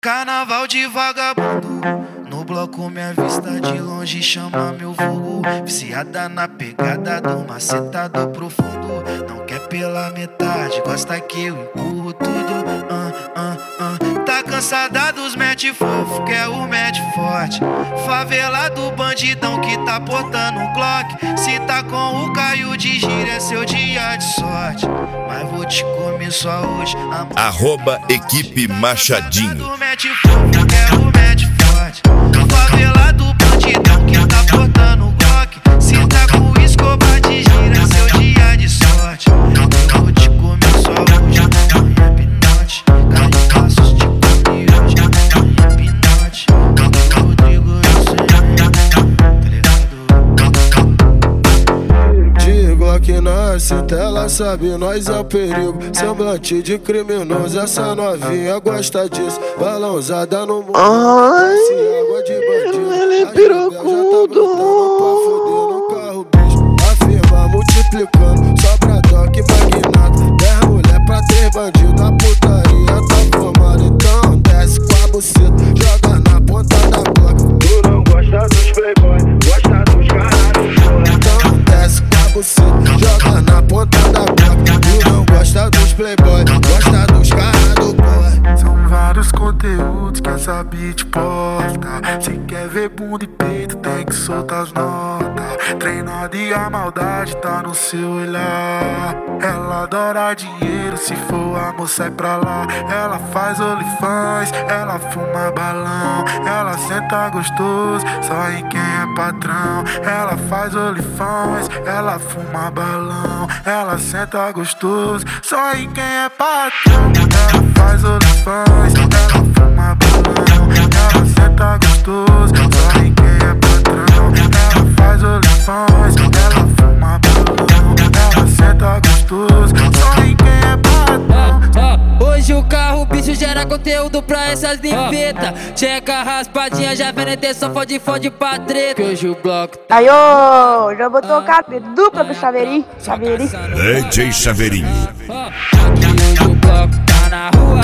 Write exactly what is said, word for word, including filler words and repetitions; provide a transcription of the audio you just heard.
Carnaval de vagabundo, no bloco minha vista de longe chama meu vulgo. Viciada na pegada do macetado profundo. Não quer pela metade, gosta que eu empurro tudo. uh, uh, uh. Tá cansada dos mete fofo, quer o mete forte. Favela do bandidão que tá portando um Glock. Se tá com o Caio de gíria é seu dia de sorte. Mas vou te comer só hoje. Arroba Equipe Machadinho. Mete fofo, quer o mete forte. Favela do bandidão que tá portando o Glock. Se tá com o escoba de gira, seu dia de sorte. Eu vou te comer só hoje, amanhã é pinote. Carne passos de come hoje, amanhã é pinote. Rodrigo, eu sei, tá ligado? De Glock na cinta, ela sabe, nós é o perigo. Semblante de criminoso, essa novinha gosta disso. Balãozada no mundo, ai, água de bandido. ele é pirocudo. Pra foder no carro, bicho. Afirma multiplicando, sobra toque magnata. Dez mulher pra ter bandido, a putaria tá formada. Então desce com a buceta, joga na ponta da placa. Tu não gosta dos playboy, gosta dos caralho. Então desce com a buceta, joga na ponta da placa. Tu não gosta dos playboy, gosta dos caras do boy. São vários conteúdos que essa beat posta. Se quer ver bunda e peito, tem que soltar as notas. Treinada e a maldade tá no seu olhar. Ela adora dinheiro, se for amor sai pra lá. Ela faz OnlyFans, ela fuma balão. Ela senta gostoso, só em quem é patrão. Ela faz OnlyFans, ela fuma balão. Ela senta gostoso, só em quem é patrão. Ela faz OnlyFans, ela fuma balão. Ela senta gostoso, só em quem é patrão. Ela faz OnlyFans, ela fuma balão. Ela senta gostoso, só em quem é patrão. Hoje o carro, bicho, gera conteúdo pra essas ninfetas. Checa a raspadinha, já vem na só fode, fode pra treta. Hoje o bloco tá... Aí, ô, já vou tocar dupla pro Chaveirinho. Chaveirinho. D J Chaveirinho. Aqui hoje o bloco tá na rua.